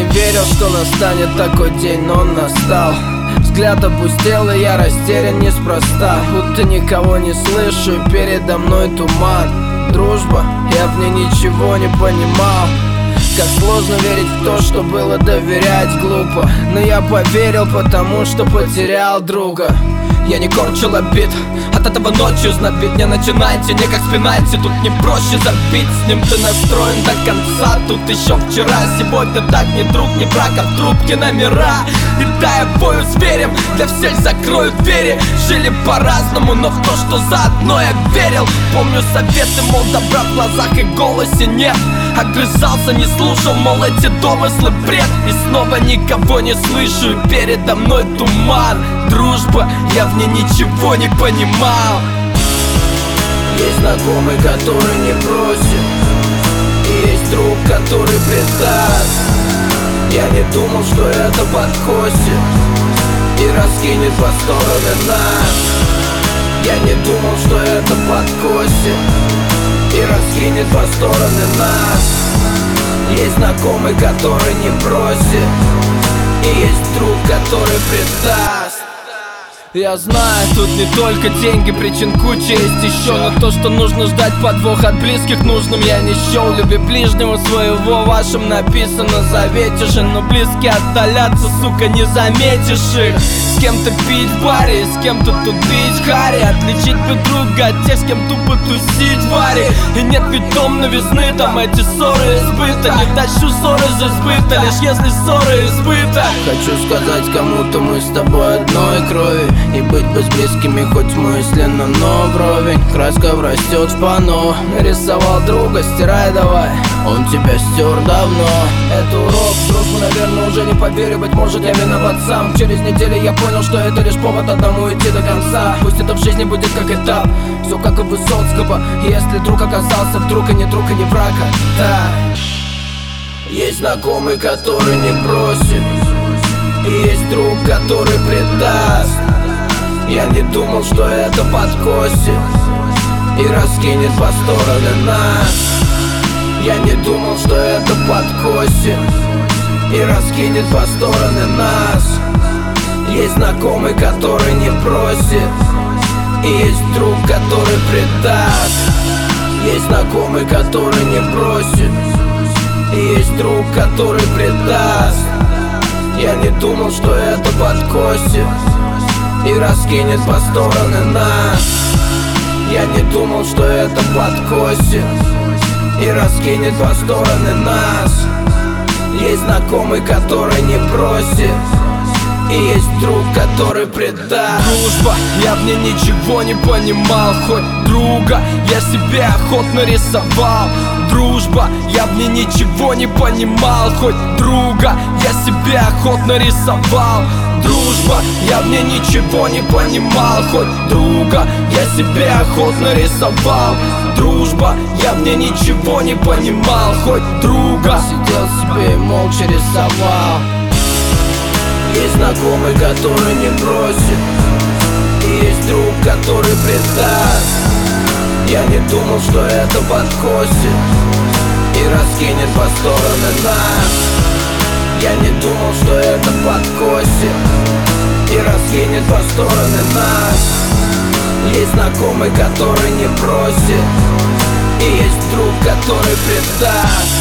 верил, что настанет такой день, но он настал. Взгляд опустел, и я растерян неспроста. Будто никого не слышу, и передо мной туман. Дружба, я в ней ничего не понимал. Как сложно верить в то, что было, доверять глупо. Но я поверил, потому что потерял друга. Я не корчил обид, от этого ночью знобит. Не начинайте, не как с пенальти, тут не проще забить. С ним ты настроен до конца, тут еще вчера. Сегодня так не друг, не брак, а в трубке номера. И да, я бою зверем, для всех закрою двери. Жили по-разному, но в то, что заодно я верил. Помню советы, мол, добра в глазах и голосе нет. Огрызался, не слушал, мол, эти домыслы бред. И снова никого не слышу, и передо мной туман. Дружба, я в ней ничего не понимал. Есть знакомый, который не бросит, и есть друг, который предаст. Я не думал, что это подкосит и раскинет по стороны нас. Я не думал, что это подкосит и раскинет по стороны нас. Есть знакомый, который не бросит, и есть друг, который предаст. Я знаю, тут не только деньги, причин куча есть еще. Но то, что нужно ждать подвох от близких, нужным я не счел. Люби ближнего своего, вашим написано в завете же. Но близкие отдалятся, сука, не заметишь их. С кем-то пить в баре, с кем-то тут бить хари. Отличить бы друга от тех, с кем тупо тусить в баре. И нет ведь том новизны, там эти ссоры избыта. Не тащу ссоры за сбыта, лишь если ссоры избыта. Хочу сказать кому-то, мы с тобой одной крови. И быть бы с близкими хоть мысленно, но вровень. Краска растет в панно. Нарисовал друга, стирай давай, он тебя стер давно. Это урок, дружбу, наверное, уже не поверю. Быть может, я виноват сам. Через неделю я понял, что это лишь повод одному идти до конца. Пусть это в жизни будет как этап, все как и у Высоцкого. Если друг оказался вдруг и не друг, и не враг, да. Есть знакомый, который не бросит, и есть друг, который предаст. Я не думал, что это подкосит и раскинет по стороны нас. Я не думал, что это подкосит и раскинет по стороны нас. Есть знакомый, который не бросит, и есть друг, который предаст. Есть знакомый, который не бросит, и есть друг, который предаст. Я не думал, что это подкосит и раскинет по стороны нас. Я не думал, что это подкосит и раскинет по стороны нас. Есть знакомый, который не бросит, и есть друг, который предаст. Дружба, я в ней ничего не понимал. Хоть друга я себе охотно рисовал. Дружба, я в ней ничего не понимал. Хоть друга я себе охотно рисовал. Дружба, я в ней ничего не понимал. Хоть друга я себе охотно рисовал. Дружба, я в ней ничего не понимал. Хоть друга сидел себе и молча рисовал. Есть знакомый, который не бросит, и есть друг, который предаст. Я не думал, что это подкосит и раскинет по стороны нас. Я не думал, что это подкосит и раскинет по стороны нас. Есть знакомый, который не бросит, и есть друг, который предаст.